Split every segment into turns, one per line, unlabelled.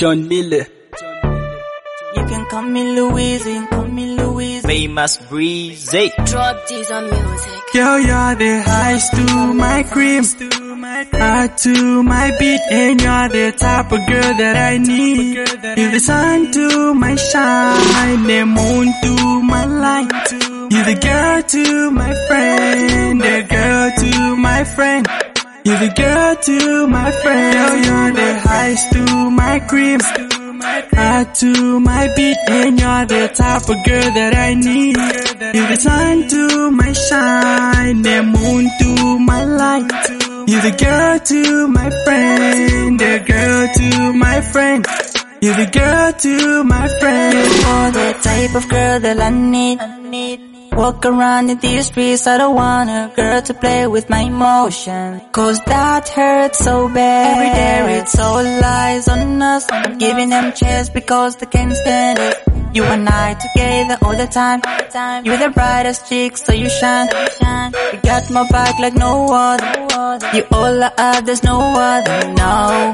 John Miller.
You can call me Louise, you can call me Louise.
Famous Breezy.
Drop these on music.
Girl, you're the highs to my cream, heart to my beat, and you're the type of girl that I need. You're the sun to my shine, the moon to my light. You're the girl to my friend, the girl to my friend. You're the girl to my friend. Girl, you're the highs to my cream, heart to my beat, and you're the type of girl that I need. You're the sun to my shine, the moon to my light. You're the girl to my friend, the girl to my friend. You're the girl to my friend.
You're the type of girl that I need. Walk around in these streets, I don't want a girl to play with my emotions, cause that hurts so bad. Every day it's all lies on us, I'm giving them chance because they can't stand it. You and I together all the time. You're the brightest chick, so you shine. You got my back like no other. You all I have, there's no other. No.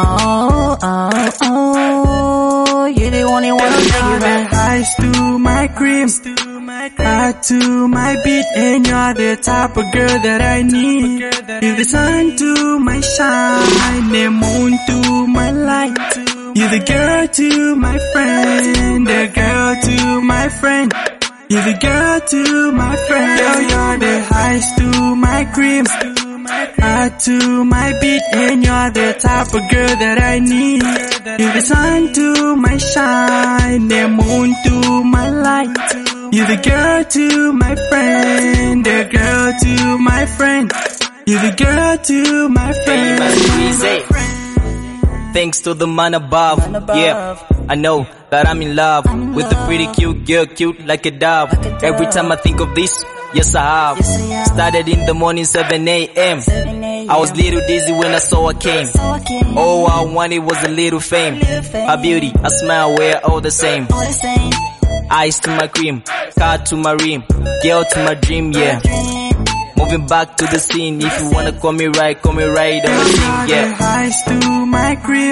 Oh, you're the only one who's
You're the highs to my cream, heart to my beat, and you're the type of girl that I need. You're the sun to my shine, the moon to my light. You're the girl to my friend, the girl to my friend. You're the girl to my friend. Girl, you're the highs to my cream, heart to my beat, and you're the type of girl that I need. You're the sun to my shine, the moon to my light. You're the girl to my friend, the girl to my friend. You're the girl to my friend.
Famous Breezy. Thanks to the man above. Yeah, I know that I'm in love with a pretty cute girl, cute like a dove. Every time I think of this, yes I have. Started in the morning 7 a.m. I was little dizzy when I saw her came. All I wanted was a little fame. Her beauty, her smile were all the same. Eyes to my cream, car to my rim, girl to my dream, yeah. Moving back to the scene, if you wanna call me right on the scene, yeah.
Eyes to my cream,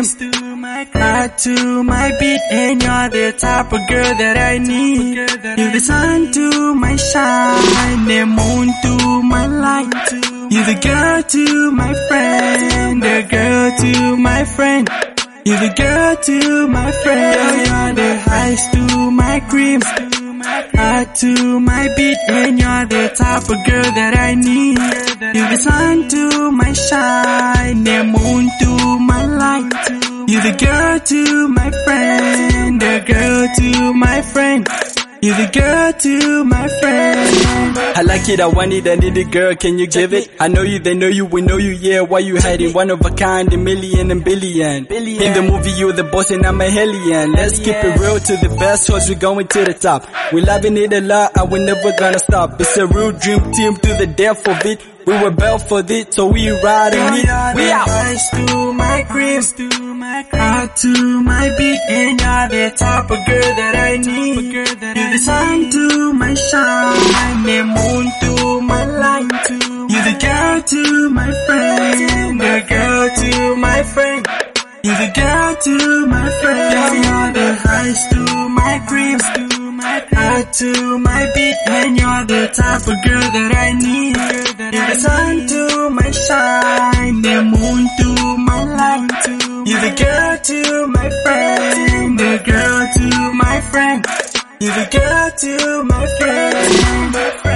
heart to my beat, and you're the type of girl that I need. You're the sun to my shine, the moon to my light. You're the girl to my friend, the girl to my friend. You're the girl to my friend. Girl, you're the highs to my cream, heart to my beat, and you're the type of girl that I need. You're the sun to my shine, the moon to my light. You're the girl to my friend, the girl to my friend. You're the girl to my friend. I like it, I want it, I need it, girl, can you give it? I know you, they know you, we know you, yeah, why you hiding? One of a kind, a million and billion. In the movie, you're the boss and I'm a hellion. Let's keep it real to the best, cause we're going to the top. We're loving it a lot, and we're never gonna stop. It's a real dream team to the death of it. We were built for it, so we riding it. We out. Eyes to my cream, heart to my beat, and you're the type of girl that I need. You're the sun to my shine, the moon to my light. You're the girl to my friend, the girl to my friend. You're the girl to my friend. You're the highs to my cream, heart to my beat, and you're the type of girl that I need. You're the sun to my shine, the moon to my light. You're the girl to my friend, the girl to my friend. You're the girl to my friend.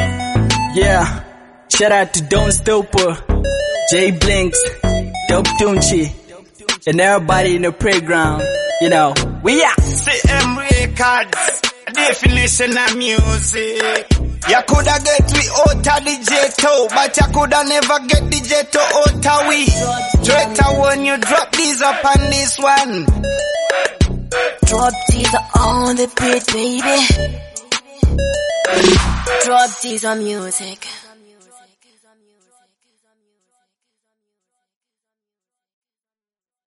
Yeah, shout out to Don Stoper, J Blinks, Dope Tunchi, and everybody in the playground. You know, we out.
CM Records, definition of music. You coulda get we out of the ghetto, but you coulda never get the ghetto out of we. Straight when you drop these up on this one.
Drop these on the beat, baby. Drop these on music.